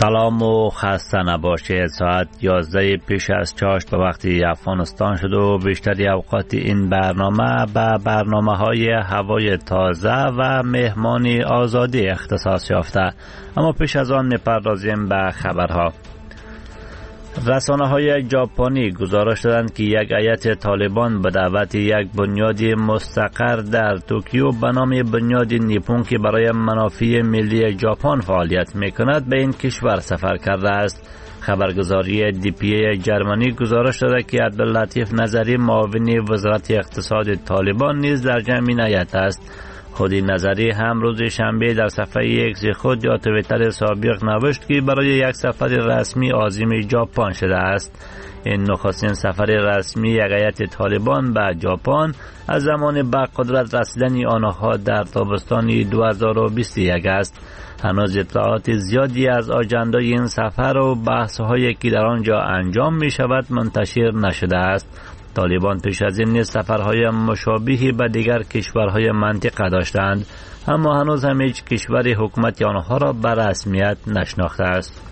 سلام و خسته نباشید. ساعت 11 پیش از چاشت به وقت افغانستان شد و بیشتری اوقات این برنامه به برنامه‌های هوای تازه و مهمانی آزادی اختصاص یافته. اما پیش از آن می‌پردازیم به خبرها. رسانه‌های ژاپنی گزارش دادند که یک هیئت طالبان به دعوت یک بنیاد مستقر در توکیو به نام بنیاد نیپون که برای منافع ملی ژاپن فعالیت می‌کند به این کشور سفر کرده است. خبرگزاری DPA جرمنی گزارش داده که عبداللطیف نظری معاون وزارت اقتصاد طالبان نیز در جمع این هیئت است. خودی نظری هم روز شنبه در صفحه ایکس خود یا توییتر سابق نوشت که برای یک سفر رسمی عازم ژاپن شده است. این نخستین سفر رسمی یک هیئت طالبان به ژاپن از زمان به قدرت رسیدن آنها در تابستان 2021 است. هنوز اطلاعات زیادی از آژاندای این سفر و بحث‌هایی که در آنجا انجام می شود منتشر نشده است. طالبان پیش از این نیز سفرهای مشابهی به دیگر کشورهای منطقه داشتند، اما هنوز هم هیچ کشوری حکومت آنها را به رسمیت نشناخته است.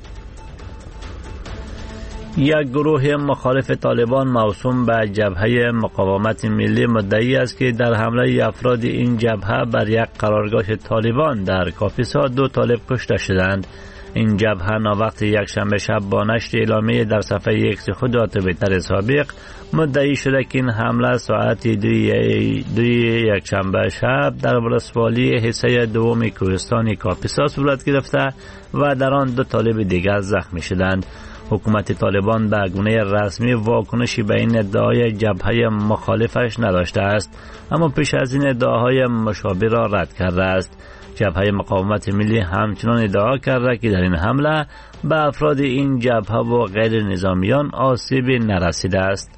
یک گروه مخالف طالبان موسوم به جبهه مقاومت ملی مدعی است که در حمله افراد این جبهه بر یک قرارگاه طالبان در کاپیسا 2 طالب کشته شدند. این جبهه ناوقت یک شنبه شب با نشر اعلامیه در صفحه ایکس خود و توییتر سابق مدعی شده که این حمله ساعت 2 یک شنبه شب در ولسوالی حصه دوم کوهستان کاپیسا صورت گرفته و در آن 2 طالب دیگر زخمی شدند. حکومت طالبان به گونه رسمی واکنشی به این ادعای جبهه مخالفش نداشته است، اما پیش از این ادعاهای مشابه را رد کرده است. جبهه مقاومت ملی همچنان ادعا کرده که در این حمله به افراد این جبهه و غیر نظامیان آسیبی نرسیده است.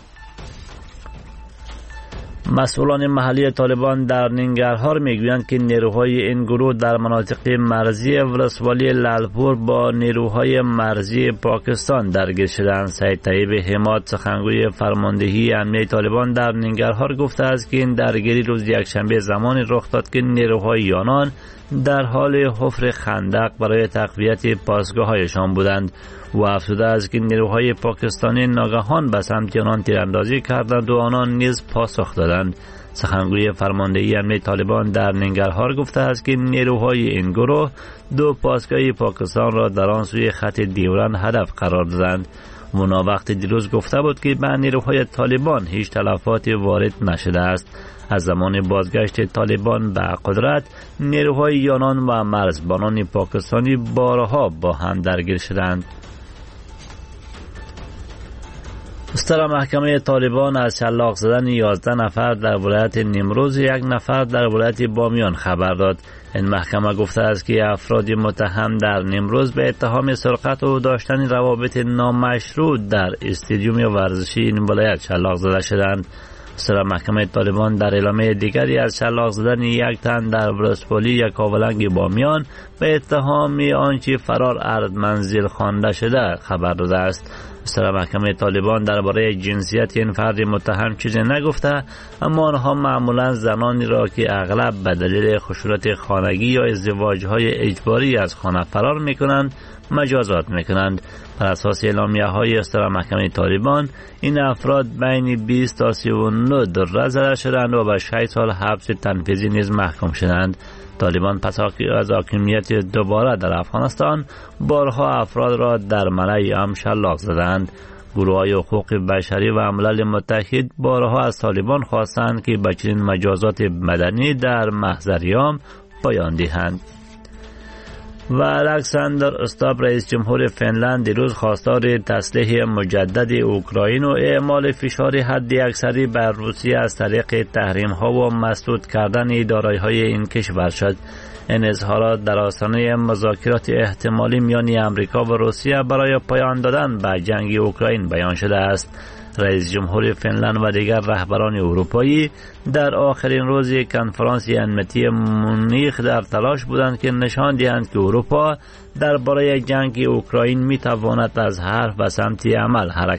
مسئولان محلی طالبان در ننگرهار میگویند که نیروهای این گروه در مناطق مرزی ولسوالی لالپور با نیروهای مرزی پاکستان درگیر شدند. سید طیب حماد سخنگوی فرماندهی امنیه طالبان در ننگرهار گفته است که این درگیری روز یکشنبه زمانی رخ داد که نیروهای یانان در حال حفر خندق برای تقویت پاسگاه‌هایشان بودند. و افزوده است که نیروهای پاکستانی ناگهان به سمت آنان تیراندازی کردند و آنان نیز پاسخ دادند. سخنگوی فرماندهی امنیه طالبان در ننگرهار گفته است که نیروهای این گروه 2 پاسگاه پاکستان را در آن سوی خط دیورند هدف قرار دادند. اونا وقت دیروز گفته بود که به نیروهای طالبان هیچ تلفاتی وارد نشده است. از زمان بازگشت طالبان به قدرت نیروهای یانان و مرزبانان پاکستانی بارها با هم درگیر شدند. مستر محکمه طالبان از شلاق زدن 11 نفر در ولایت نیمروز 1 نفر در ولایت بامیان خبر داد. این محکمه گفته است که افراد متهم در نیمروز به اتهام سرقت و داشتن روابط نامشروع در استادیوم ورزشی این ولایت شلاق زده شدند. مستر محکمه طالبان در اعلامیه دیگری از شلاق زدن 1 تن در ولسوالی یکاولنگ بامیان به اتهام آنچه فرار اردمنزل خوانده شده خبر داده است. مستر محکمه طالبان درباره جنسیت این فرد متهم چیزی نگفته، اما آنها معمولا زنانی را که اغلب به دلیل خشونت خانگی یا ازدواج‌های اجباری از خانه فرار می‌کنند مجازات می‌کنند. بر اساس اعلامیه‌های مستر محکمه طالبان این افراد بین 20 تا 39 دره زده شدند و به 6 سال حبس تنفیذی نیز محکوم شدند. طالبان پس از حاکمیت دوباره در افغانستان بارها افراد را در ملأ عام شلاق زدند. گروه‌های حقوق بشری و ملل متحد بارها از طالبان خواستند که به چنین مجازات مدنی در محضر عام پایان دهند. و الکساندر استاب رئیس جمهور فنلند دیروز خواستار تسلیح مجدد اوکراین و اعمال فشار حداکثری بر روسیه از طریق تحریم‌ها و مسدود کردن دارایی‌های این کشور شد. این اظهارات در آستانه مذاکرات احتمالی میان آمریکا و روسیه برای پایان دادن به جنگ اوکراین بیان شده است. رئیس جمهور فنلند و دیگر رهبران اروپایی در آخرین روز کنفرانس امنیتی مونیخ در تلاش بودند که نشان دهند که اروپا درباره جنگ اوکراین می تواند از حرف به سمت عمل حرکت